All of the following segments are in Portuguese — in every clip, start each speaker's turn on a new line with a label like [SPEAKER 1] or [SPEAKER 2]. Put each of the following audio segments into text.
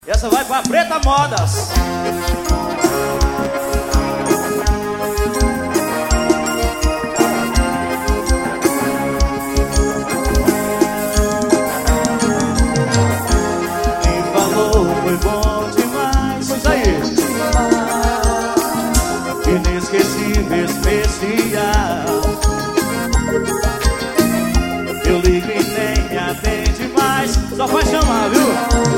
[SPEAKER 1] Essa vai pra Preta Modas. Quem falou foi bom demais. Isso aí. Inesquecível, especial. Eu ligo e nem me atende mais. Só vai chamar, viu?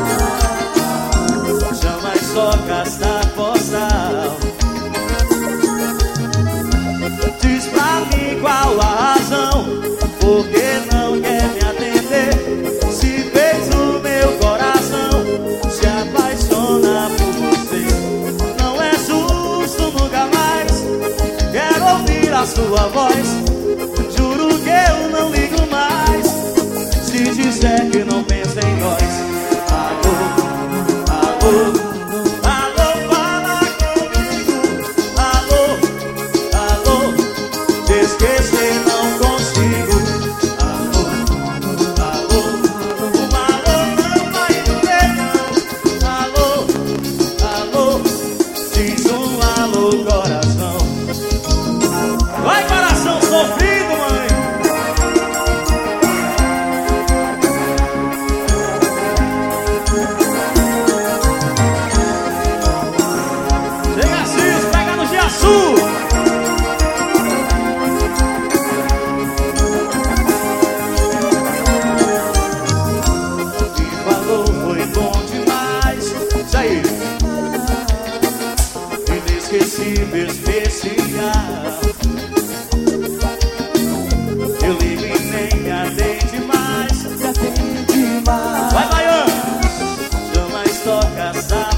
[SPEAKER 1] Chama e só gasta postal. Diz pra mim qual a razão, por que não quer me atender? Se fez o meu coração se apaixona por você. Não é justo, nunca mais quero ouvir a sua voz. Juro que eu não ligo mais se disser que não pensa em nós. Alô, alô, fala comigo. Alô, alô, te esquecer não consigo. Alô, alô, um alô não vai doer não. Alô, alô, diz um alô coração. Vai coração sofrido, mãe. Chega assim, pega no Giaçu. Que falou foi bom demais. Isso aí. Inesquecível, especial. Eu ligo e nem me atende mais. Vai, Baiano. Chama, estoca, sai.